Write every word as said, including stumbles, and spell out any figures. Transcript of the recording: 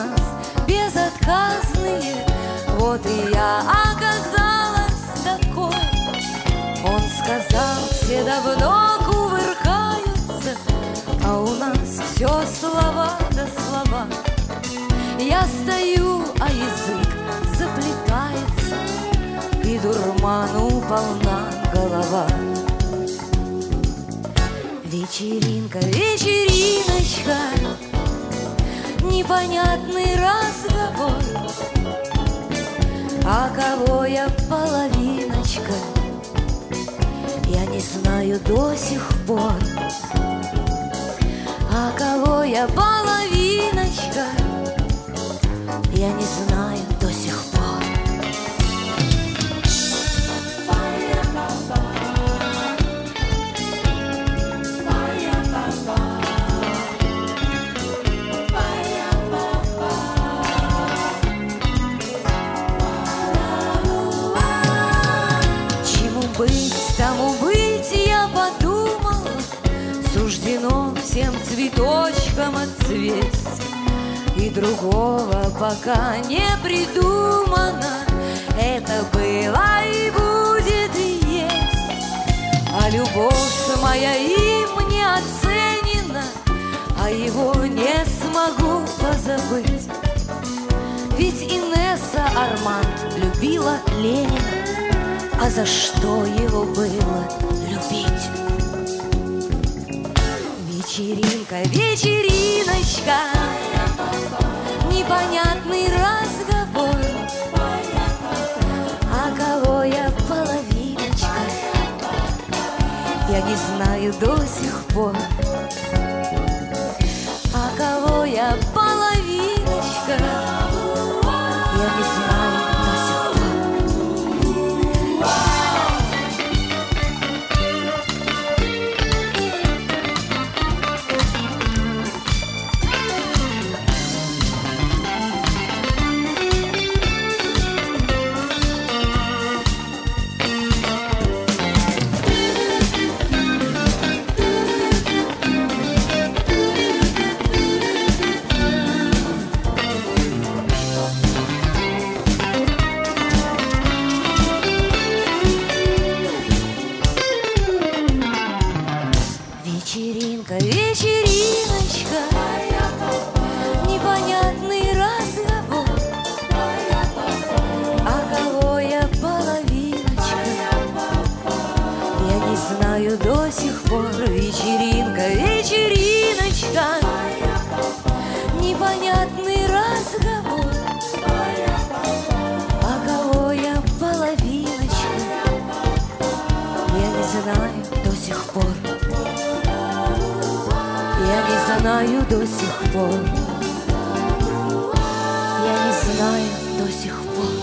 нас безотказные. Вот и я оказалась такой. Он сказал, все давно кувыркаются, а у нас все слова да слова. Я стою, а язык заплетается, и дурману полна голова. Вечеринка, вечериночка, непонятный разговор. А кого я половиночка, я не знаю до сих пор. А кого я половиночка, я не знаю до сих пор. Чему быть, тому быть, я подумала, суждено всем цветочкам отцвесть, и другого пока не придумано. Это было и будет и есть. А любовь моя им не оценена, а его не смогу позабыть. Ведь Инесса Арманд любила Ленина, а за что его было любить? Вечеринка, вечериночка, непонятный разговор. А кого я половиночка, я не знаю до сих пор. А кого я половиночка, я не знаю до сих пор. Вечеринка, вечериночка, непонятный разговор. А кого я половиночка, я не знаю до сих пор. Вечеринка, вечериночка, непонятный разговор. А кого я половиночка, я не знаю до сих пор. Я не знаю до сих пор. Я не знаю до сих пор.